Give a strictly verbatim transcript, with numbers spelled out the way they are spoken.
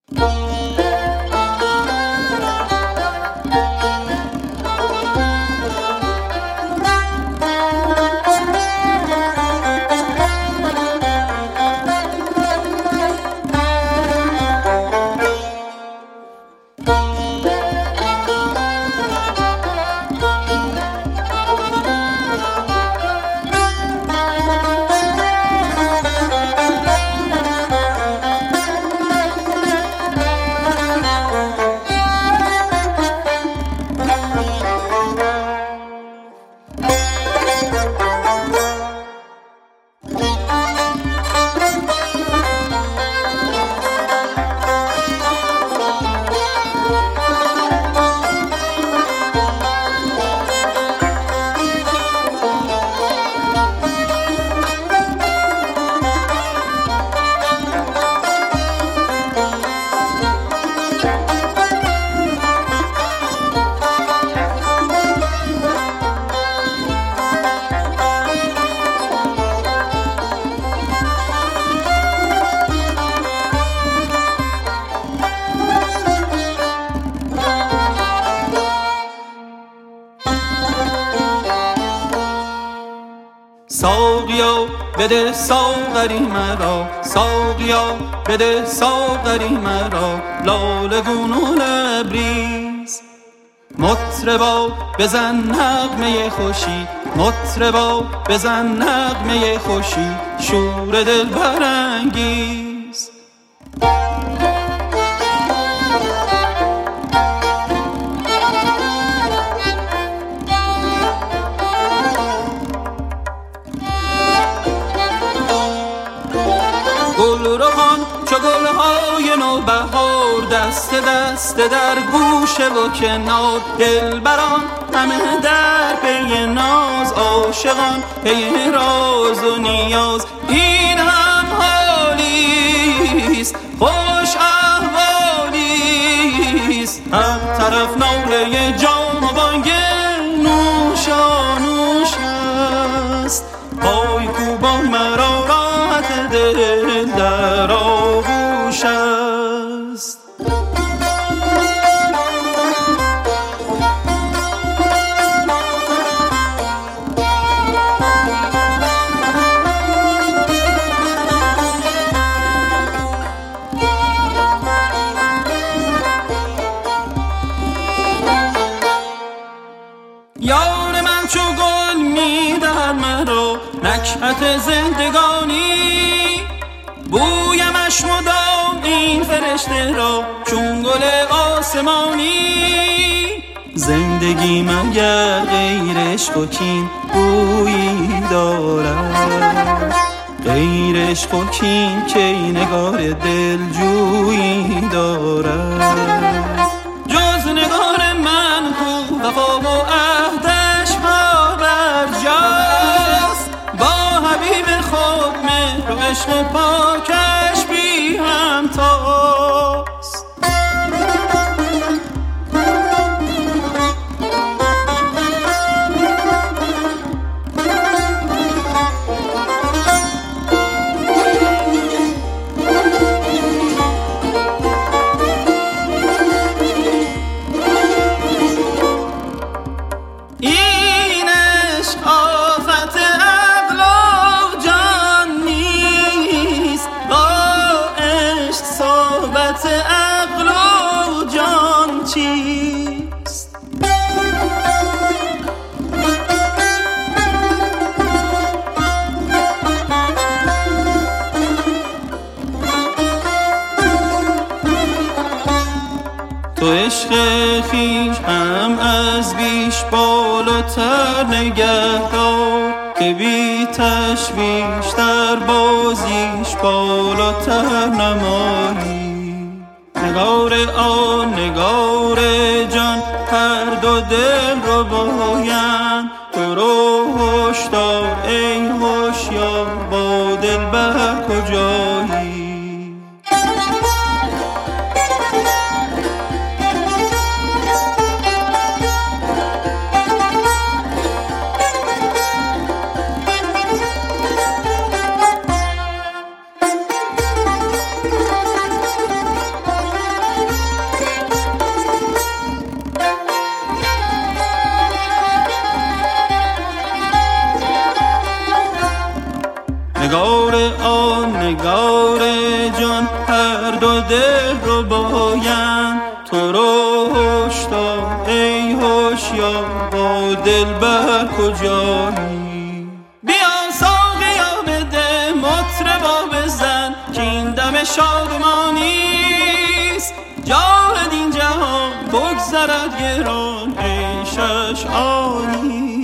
ساقیا بده ساغری مرا، ساقیا بده ساغری مرا، لاله گون و لبریز. مطربا بزن نغمه خوشی، مطربا بزن نغمه خوشی، شور دل برانگیز. گل روان چو گلهای نوبهار، دست دست در گوشه و کنار، دلبران همه در پی ناز، عاشقان پی راز و نیاز. این هم حالیست خوش احوالیست، هر طرف ناله جام و بانگ نوشانوش است. پای کوبان مرا راحت دل در آغوش است. یار من چو گل می‌دهد مرا نکهت زندگانی، بویمش مدام این فرشته را چون گل آسمانی. زندگی مگر غیر عشق و کین بویی دارد، غیر عشق و کین کی نگار دلجویی دارد. جز نگار من کو وفا و عهدش پابرجاست، با حبیب خود مهر و عشق پاکش بی همتاست. عقل و جان چیست؟ تو عشق خویش هم از بیش بالاتر نگهدار، که بی تشویش در بازیش بالاتر نمایی. نگار آن نگار جان هر دو دل رو باین، تو رو هشدار ای هوشیار با دلبر کجایی. کجایی. بیا ساقیا بده مطربا بزن که این دم شادمانیست، جاهد این جهان بگذرد گران عیشش عالی.